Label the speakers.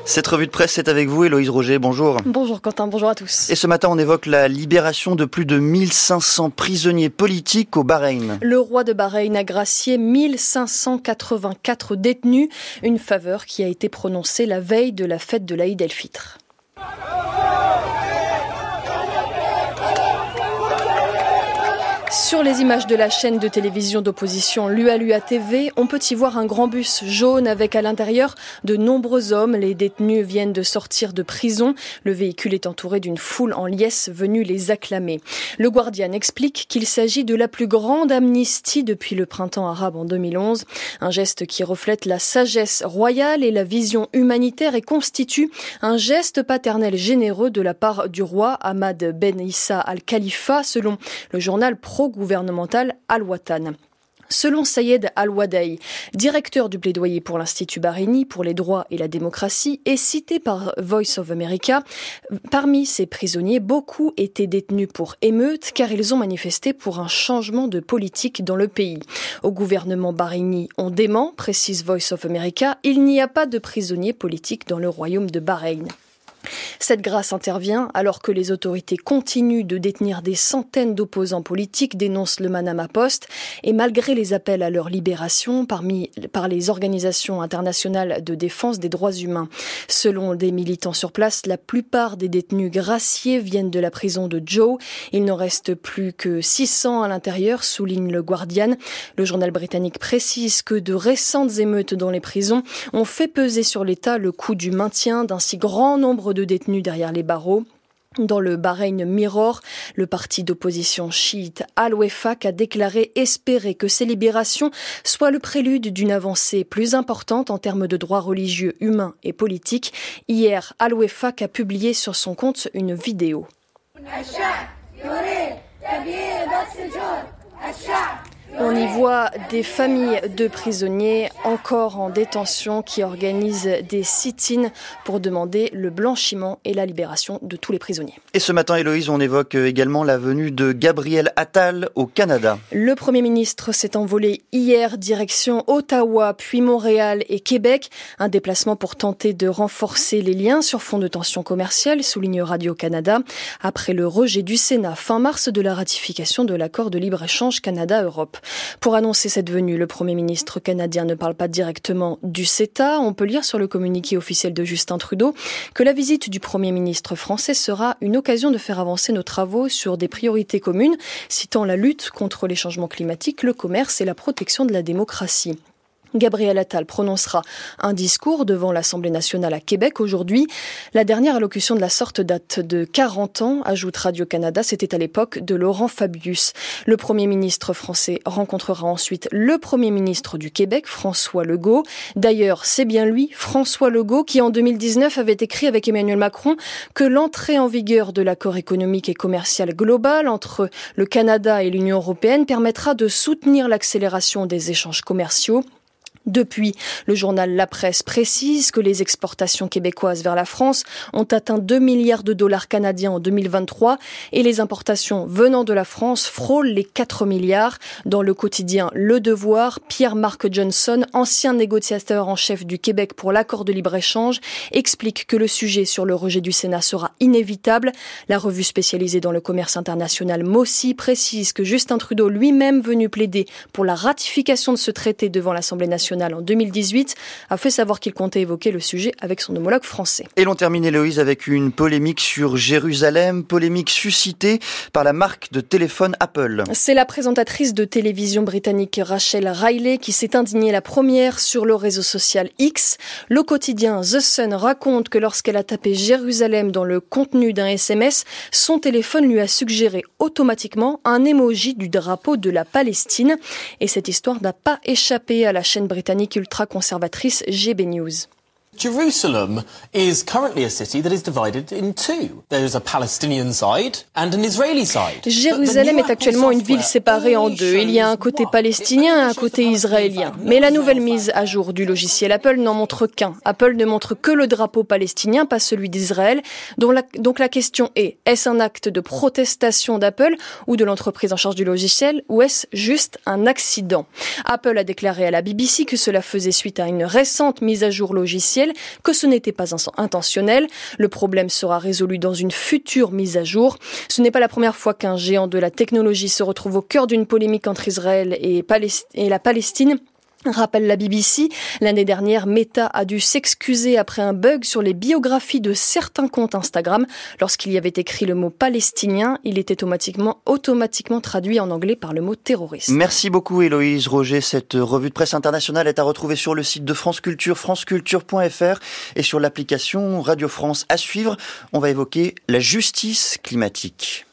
Speaker 1: Cette revue de presse, c'est avec vous, Héloïse Roger, bonjour.
Speaker 2: Bonjour Quentin, bonjour à tous.
Speaker 1: Et ce matin, on évoque la libération de plus de 1500 prisonniers politiques au Bahreïn.
Speaker 2: Le roi de Bahreïn a gracié 1584 détenus, une faveur qui a été prononcée la veille de la fête de l'Aïd el-Fitr. Sur les images de la chaîne de télévision d'opposition l'UALUA TV, on peut y voir un grand bus jaune avec à l'intérieur de nombreux hommes. Les détenus viennent de sortir de prison. Le véhicule est entouré d'une foule en liesse venue les acclamer. Le Guardian explique qu'il s'agit de la plus grande amnistie depuis le printemps arabe en 2011. Un geste qui reflète la sagesse royale et la vision humanitaire et constitue un geste paternel généreux de la part du roi Ahmad Ben Issa al-Khalifa, selon le journal pro-gouvernemental Al-Watan. Selon Sayed Al-Wadaï, directeur du plaidoyer pour l'Institut Bahreïni pour les droits et la démocratie, et cité par Voice of America, parmi ces prisonniers, beaucoup étaient détenus pour émeute car ils ont manifesté pour un changement de politique dans le pays. Au gouvernement bahreïni, on dément, précise Voice of America, il n'y a pas de prisonniers politiques dans le royaume de Bahreïn. Cette grâce intervient alors que les autorités continuent de détenir des centaines d'opposants politiques, dénonce le Manama Post, et malgré les appels à leur libération par les organisations internationales de défense des droits humains. Selon des militants sur place, la plupart des détenus graciés viennent de la prison de Joe. Il n'en reste plus que 600 à l'intérieur, souligne le Guardian. Le journal britannique précise que de récentes émeutes dans les prisons ont fait peser sur l'État le coût du maintien d'un si grand nombre de détenus derrière les barreaux. Dans le Bahreïn Mirror, le parti d'opposition chiite Al-Wefaq a déclaré espérer que ces libérations soient le prélude d'une avancée plus importante en termes de droits religieux, humains et politiques. Hier, Al-Wefaq a publié sur son compte une vidéo. On y voit des familles de prisonniers encore en détention qui organisent des sit-ins pour demander le blanchiment et la libération de tous les prisonniers.
Speaker 1: Et ce matin, Héloïse, on évoque également la venue de Gabriel Attal au Canada.
Speaker 2: Le Premier ministre s'est envolé hier direction Ottawa, puis Montréal et Québec. Un déplacement pour tenter de renforcer les liens sur fond de tensions commerciales, souligne Radio-Canada, après le rejet du Sénat fin mars de la ratification de l'accord de libre-échange Canada-Europe. Pour annoncer cette venue, le Premier ministre canadien ne parle pas directement du CETA. On peut lire sur le communiqué officiel de Justin Trudeau que la visite du Premier ministre français sera une occasion de faire avancer nos travaux sur des priorités communes, citant la lutte contre les changements climatiques, le commerce et la protection de la démocratie. Gabriel Attal prononcera un discours devant l'Assemblée nationale à Québec aujourd'hui. La dernière allocution de la sorte date de 40 ans, ajoute Radio-Canada. C'était à l'époque de Laurent Fabius. Le Premier ministre français rencontrera ensuite le Premier ministre du Québec, François Legault. D'ailleurs, c'est bien lui, François Legault, qui en 2019 avait écrit avec Emmanuel Macron que l'entrée en vigueur de l'accord économique et commercial global entre le Canada et l'Union européenne permettra de soutenir l'accélération des échanges commerciaux. Depuis, le journal La Presse précise que les exportations québécoises vers la France ont atteint 2 milliards de dollars canadiens en 2023 et les importations venant de la France frôlent les 4 milliards. Dans le quotidien Le Devoir, Pierre-Marc Johnson, ancien négociateur en chef du Québec pour l'accord de libre-échange, explique que le sujet sur le rejet du Sénat sera inévitable. La revue spécialisée dans le commerce international MOSI précise que Justin Trudeau, lui-même venu plaider pour la ratification de ce traité devant l'Assemblée nationale en 2018, a fait savoir qu'il comptait évoquer le sujet avec son homologue français.
Speaker 1: Et l'on termine, Héloïse, avec une polémique sur Jérusalem, polémique suscitée par la marque de téléphone Apple.
Speaker 2: C'est la présentatrice de télévision britannique Rachel Riley qui s'est indignée la première sur le réseau social X. Le quotidien The Sun raconte que lorsqu'elle a tapé Jérusalem dans le contenu d'un SMS, son téléphone lui a suggéré automatiquement un emoji du drapeau de la Palestine. Et cette histoire n'a pas échappé à la chaîne britannique ultra-conservatrice GB News.
Speaker 3: Jerusalem is currently a city that is divided in two. There's a Palestinian side and an Israeli side.
Speaker 2: Jérusalem est actuellement une ville séparée en deux. Il y a un côté palestinien et un côté israélien. Mais la nouvelle mise à jour du logiciel Apple n'en montre qu'un. Apple ne montre que le drapeau palestinien, pas celui d'Israël. Donc la question est, est-ce un acte de protestation d'Apple ou de l'entreprise en charge du logiciel, ou est-ce juste un accident? Apple a déclaré à la BBC que cela faisait suite à une récente mise à jour logicielle officielle que ce n'était pas intentionnel. Le problème sera résolu dans une future mise à jour. Ce n'est pas la première fois qu'un géant de la technologie se retrouve au cœur d'une polémique entre Israël et la Palestine. Rappelle la BBC, l'année dernière, Meta a dû s'excuser après un bug sur les biographies de certains comptes Instagram. Lorsqu'il y avait écrit le mot palestinien, il était automatiquement traduit en anglais par le mot terroriste.
Speaker 1: Merci beaucoup Héloïse Roger. Cette revue de presse internationale est à retrouver sur le site de France Culture, franceculture.fr et sur l'application Radio France. À suivre, on va évoquer la justice climatique.